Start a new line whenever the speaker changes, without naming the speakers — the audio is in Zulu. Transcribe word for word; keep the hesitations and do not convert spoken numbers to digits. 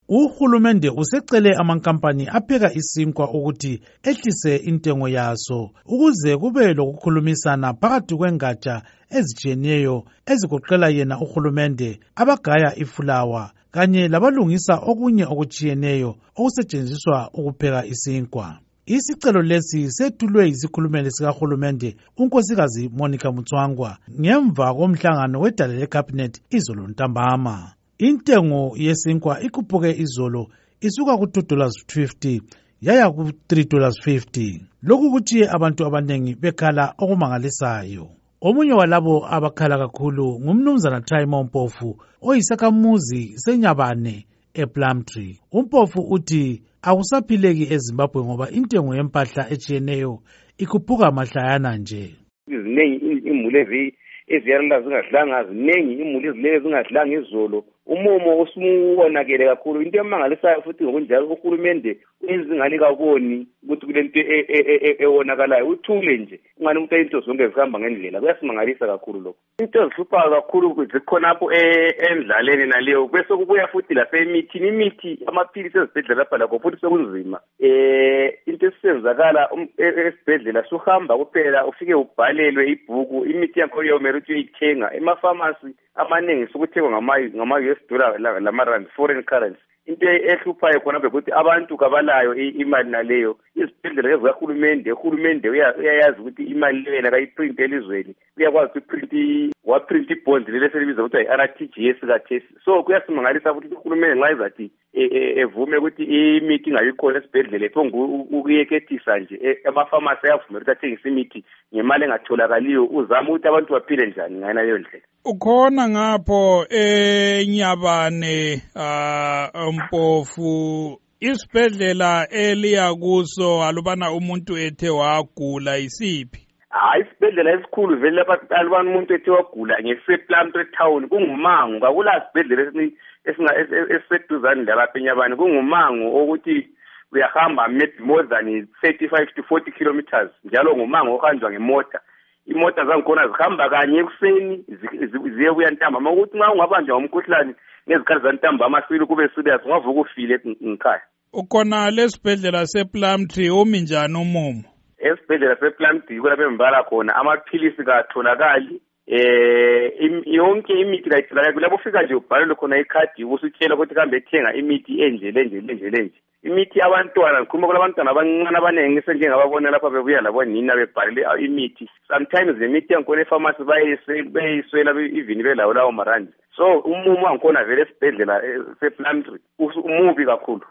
Uhulumende usecele amankampani apheka isinkwa ukuthi ehlise intengo yaso ukuze kube lokukhulumisana phakathi kwengatsha ezitshiyeneyo ezigoqela yena uhulumende, abagaya ifulawa kanye labalungisa okunye okutshiyeneyo okusetshenziswa ukupheka isinkwa. Isicelo lesi sethulwe yisikhulumeli sikahulumende unkosikazi Monica Mutswangwa ngemva komhlangano wedale leCabinet izolo ntambama. Intengo yesinkwa ikhuphuke izolo isuka ku two dollars fifty yaya ku three dollars fifty. Lokhu kutshiye abantu abanengi bekhala okumangalisayo. Omunye walabo abakhala kakhulu ngumnumzana Thaimo Mpofu oyisakhamuzi seNyabane ePlumtree. uMpofu uthi akusaphileki eZimbabwe ngoba intengo yempahla etshiyeneyo ikhuphuka mahlayana nje.
Izinengi imuli eziyarela zingadlanga, ziningi imuli ezilele zingadlanga izolo. Umumo usumuwonakele kakhulu. Into emangalisayo futhi ngokunjalo uhulumende uyizingane kaboni ukuthi kulento ewonakalayo uthule nje. Ungani ukuthi into zonke zihamba ngendlela. Kuyasimangalisa kakhulu lokho. Into ezihlupha kakhulu zikhonapho endlaleni naleyo. Bese kubuya futhi lasemithini, imithi amaphilisi ezibhedlela lapha lakho futhi sekunzima. Eh into esenzakala esibhedlela suhamba kuphela ufike ubhalelwe ibhuku, imithi yakho yomere ukuthi uyithenga emapharmacy amaningi sokuthengwa ngama ngama U S dollar lama rand foreign currency. Into ehluphayo khona ukuthi abantu kabalayo imali naleyo. Izibhedlela ezikahulumende uhulumende uyayazi ukuthi imali leyo akayiprint elizweni, uyakwazi ukuprint wa print ibond lele selibiza ukuthi i-R T G S kathesi. So kuyasimangalisa ukuthi uhulumende nxa izathi evume ukuthi imithi ingayikhona esibhedlela ephonga ukuyekethisa nje amapharmacy ayavumela ukuthi athengise imithi ngemali engatholakaliyo uzama ukuthi abantu baphile njani ngayona leyo ndlela.
Ukhona ngapho eNyabane Mpofu isibhedlela eliya kuso alubana umuntu ethe wagula isiphi?
Hayi isibhedlela esikhulu vele lapha alubana umuntu ethe wagula ngesePlumtree town kungumango, akula sibhedlela esiseduzane lapha eNyabane, kungumango ukuthi uyahamba maybe more than thirty-five to forty kilometers njalo ngumango ohanjwa ngemota. Imota zangikhona zihamba kanye ekuseni ziye kuya ntambama ukuthi nxa ungabanjwa ngomkhuhlane ngezikhathi zantambama amasili kube serious ungavuka ufile ngikhaya.
Ukhona lesibhedlela sePlumtree umi njani umumo?
Esibhedlela sePlumtree kulapho embala khona amaphilisi katholakali, eh yonke imithi kayitholakali. Kulapho ufika nje ubhalelwe khona ikhadi usutshela ukuthi kambe ethenga imithi enje lenje lenje lenje. Imithi abantwana ngikhuluma kulabantwana abancane abanengi senjengababona lapha bebuya labonina bebhalele imithi. Sometimes the mithi yakhona epharmacy bayiswela even belawo lawo marandi. So umumo wangikhona vele esibhedlela sePlumtree umubi kakhulu.